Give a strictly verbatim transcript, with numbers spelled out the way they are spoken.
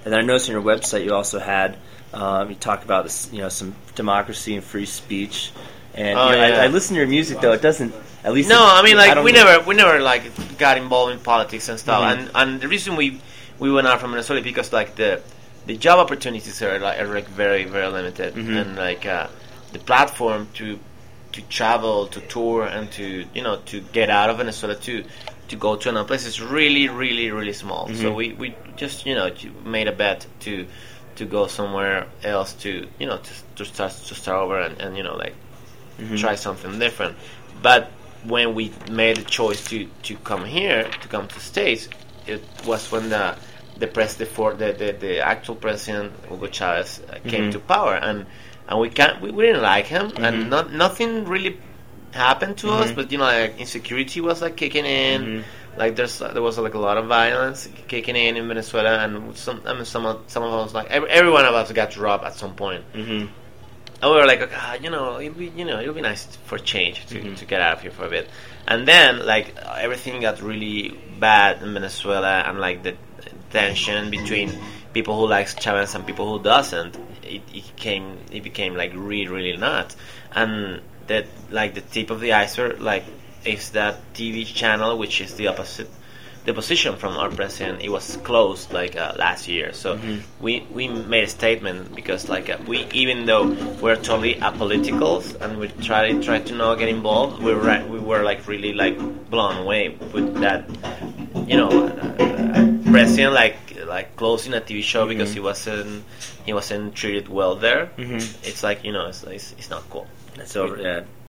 And then I noticed on your website you also had um, you talk about this, you know, some democracy and free speech. And Oh, you know, yeah. I, I listen to your music though; it doesn't. At least No, it, I mean, like don't we know- never, we never like got involved in politics and stuff. Mhm. And and the reason we we went out from Venezuela because like the the job opportunities are like are like very very limited, Mhm. and like uh, the platform to to travel, to tour, and to you know to get out of Venezuela to to go to another place is really really really small. So Mhm. we, we just you know to- made a bet to to go somewhere else to you know to, to start to start over and, and you know like Mhm. try something different. But when we made the choice to, to come here, to come to States, it was when the the press the for the, the, the actual president Hugo Chavez uh, came Mhm. to power, and and we can't we, we didn't like him, Mhm. and not nothing really happened to us, Mhm. but you know like insecurity was like kicking in. Mhm. Like there's there was like a lot of violence kicking in in Venezuela, and some I mean some of some of us like every, every one of us got robbed at some point. Mhm. And we were like, ah, you know, it'd be, you know, it'll be nice for change to, Mhm. to get out of here for a bit. And then, like, everything got really bad in Venezuela, and like the tension between people who likes Chavez and people who doesn't, it, it came, it became like really, really nuts. And that, like, the tip of the iceberg, like, is that T V channel, which is the opposite. The position from our president, it was closed like uh, last year. So Mhm. we we made a statement because like uh, we even though we're totally apolitical and we try try to not get involved, we were we were like really like blown away with that, you know, uh, president like like closing a T V show because he wasn't he wasn't treated well there. Mhm. It's like you know it's it's, it's not cool. It's over. Yeah.